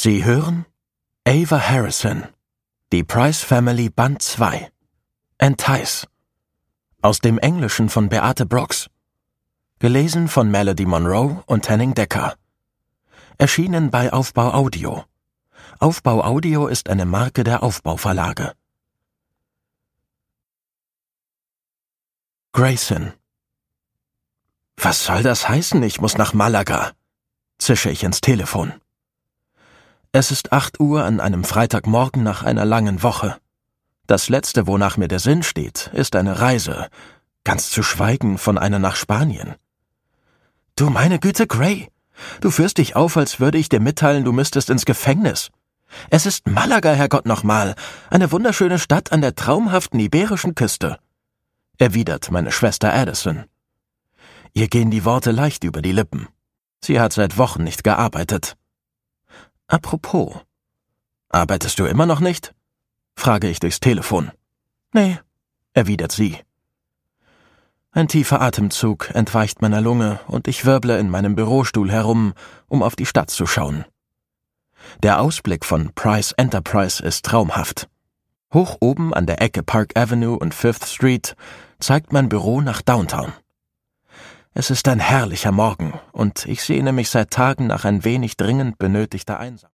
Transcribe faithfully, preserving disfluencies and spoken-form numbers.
Sie hören Ava Harrison, die Price Family Band zwei, Entice, aus dem Englischen von Beate Brooks, gelesen von Melody Monroe und Henning Decker, erschienen bei Aufbau Audio. Aufbau Audio ist eine Marke der Aufbau Verlage. Grayson. Was soll das heißen, ich muss nach Malaga? Zische ich ins Telefon. Es ist acht Uhr an einem Freitagmorgen nach einer langen Woche. Das Letzte, wonach mir der Sinn steht, ist eine Reise, ganz zu schweigen von einer nach Spanien. Du meine Güte, Gray, du führst dich auf, als würde ich dir mitteilen, du müsstest ins Gefängnis. Es ist Malaga, Herrgott nochmal, eine wunderschöne Stadt an der traumhaften iberischen Küste, erwidert meine Schwester Addison. Ihr gehen die Worte leicht über die Lippen. Sie hat seit Wochen nicht gearbeitet. Apropos, arbeitest du immer noch nicht? Frage ich durchs Telefon. Nee, erwidert sie. Ein tiefer Atemzug entweicht meiner Lunge und ich wirble in meinem Bürostuhl herum, um auf die Stadt zu schauen. Der Ausblick von Price Enterprise ist traumhaft. Hoch oben an der Ecke Park Avenue und Fifth Street zeigt mein Büro nach Downtown. Es ist ein herrlicher Morgen und ich sehne mich seit Tagen nach ein wenig dringend benötigter Einsamkeit.